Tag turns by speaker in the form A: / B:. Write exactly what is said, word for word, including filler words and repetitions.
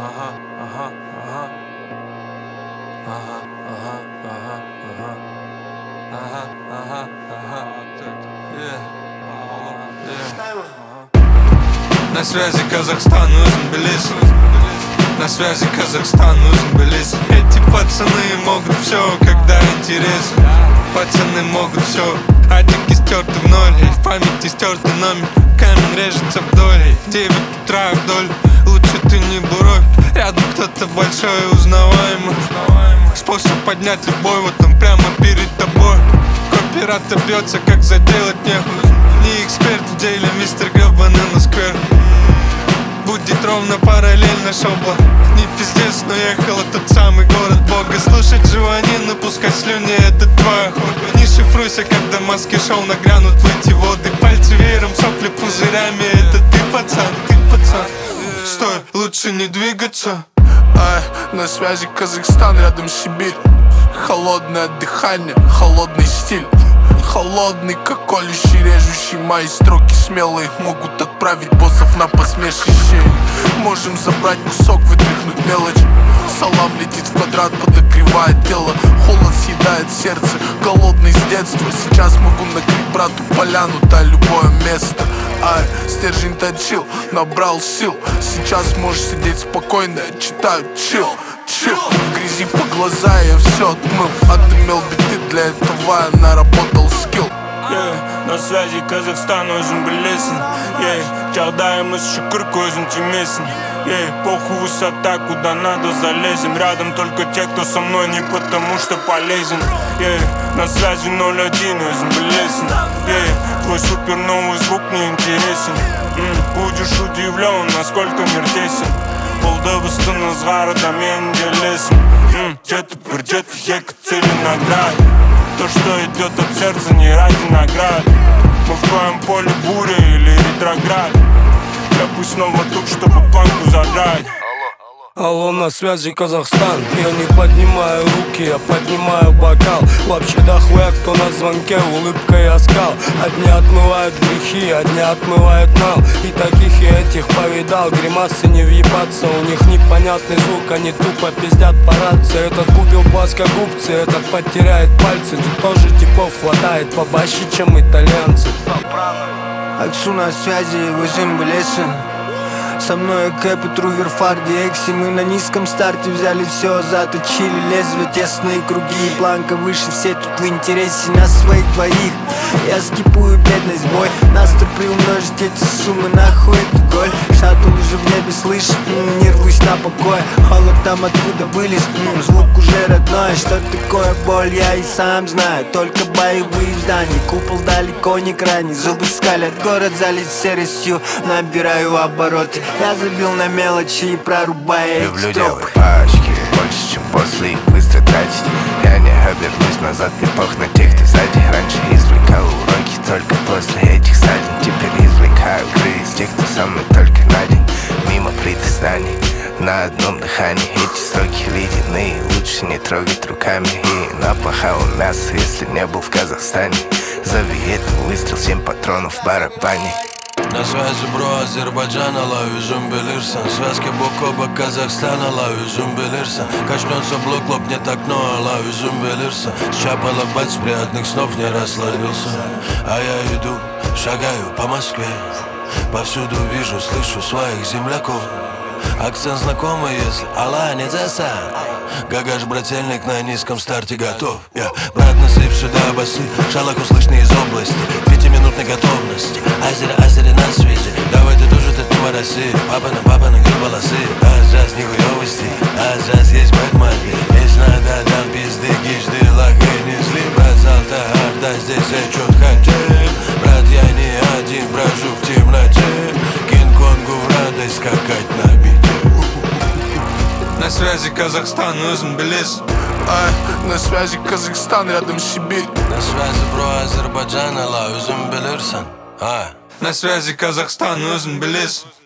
A: Ага, ага, ага. Ага, ага, ага, ага. Ага, ага, ага. Yeah. Yeah. На связи Казахстан, нужен билет. На связи Казахстан, нужен билет. Эти пацаны могут все, когда интересно. Пацаны могут все, а тики стерты в ноль. В памяти стертый номер, камень режется вдоль. В девять утра вдоль, лучше ты не буровь. Рядом кто-то большой и узнаваемый. Способ поднять любой, вот он прямо перед тобой. Кооператор бьется, как заделать нехуй. Не эксперт в деле, мистер гребаный на сквер. Будет ровно параллельно шобла. Не пиздец, но ехала тот самый город Бога. Слушать живанину, пускать слюни, это твоя хобби. Не шифруйся, когда маски шоу нагрянут в эти воды. Пальцы веером, сопли пузырями, это ты, пацан, ты, пацан. Стой, лучше не двигаться.
B: Ай, на связи Казахстан, рядом Сибирь. Холодное дыхание, холодный стиль. Холодный, как колющий, режущий. Мои строки смелые могут отправить боссов на посмешище. Можем забрать кусок, вытряхнуть мелочь. Салам летит в квадрат, подогревает тело. Холод съедает сердце, голодный с детства. Сейчас могу накрыть брату поляну, да любое место. Ай, стержень точил, набрал сил. Сейчас можешь сидеть спокойно, я читаю чил. Чил, в грязи по глаза я все отмыл. Отымел биты, для этого я наработал скилл.
C: Yeah, на связи Казахстан, нужен билесен. Yeah, чалдаемыз шүкір көзін тимесін. Yeah, похуй высота, куда надо залезем. Рядом только те, кто со мной, не потому что полезен. Yeah, на связи ноль один, өзің білесің. Yeah, твой супер новый звук не интересен. mm, Будешь удивлен, насколько мир тесен. Бұл дыбыстың ызғары да мен делесін. mm, Жетіп бір жетіп екі цели наград. То, что идет от сердца, не ради наград. Мы в твоем поле буря или ретроград. Я пусть снова тут, чтобы планку задрать.
D: Алло, на связи Казахстан. Я не поднимаю руки, я поднимаю бокал. Вообще дохуя, кто на звонке, улыбка и оскал. Одни отмывают грехи, одни отмывают нал. И таких и этих повидал. Гримасы не въебаться, у них непонятный звук. Они тупо пиздят по рации. Этот купил плоскогубцы, этот потеряет пальцы. Тут тоже типов хватает побаще, чем итальянцы.
E: Аксу на связи, өзің білесің. Со мной Кэп и Трувер, Фарди, Экси. Мы на низком старте взяли все, заточили лезвие, тесные круги. Планка выше, все тут в интересе на своих двоих. Я скипую бедность, бой. Наступ приумножить эти суммы, нахуй это голь. Шаттл уже в небе, слышит, не рвусь на покой. Холод там откуда вылез, м, звук уже родной. Что такое боль, я и сам знаю. Только боевые здания, купол далеко не крайний. Зубы скалят, город залит серостью. Набираю обороты. Я забил на мелочи и прорубаю.
F: Люблю делать пачки, больше, чем после их быстро тратить. Я не обернусь назад, мне пох на тех, кто сзади. Раньше извлекал уроки только после этих ссадин. Теперь извлекаю игры из тех, кто со мной только на день. Мимо притязаний, на одном дыхании. Эти строки ледяные, лучше не трогать руками. И напахал мясо, если не был в Казахстане. Зови это выстрел, семь патронов в барабане.
G: На связи бро Азербайджан, алау өзің білерсің. Связки бок о бок Казахстан, алау өзің білерсің. Качнется блок, лопнет окно, алау өзің білерсің. Счапала бать, с приятных снов не расслабился. А я иду, шагаю по Москве. Повсюду вижу, слышу своих земляков. Акцент знакомый, если Алла не засан. Гагаш, брательник на низком старте готов. Я брат, насыпь сюда басы. Шалок услышны из области. Пятиминутной готовности. Азере, азере на связи. Давай ты тоже, ты не мороси. Папа на папа на гриб волосы. А сейчас не хуёвости. А сейчас есть бэкмаги. Если надо, дам пизды, гижды, лагай, не зли. Брат, залта, арда, здесь я чёт хотел. Брат, я не один, брожу в темноте. Кинг-Конгу в радость скакать на бите.
A: На связи Казахстан, нужен билет.
B: Ай, на связи Казахстан, рядом Сибирь.
G: На связи бро Азербайджан, алау өзің білерсің. А.
A: На связи Казахстан, нужен билет.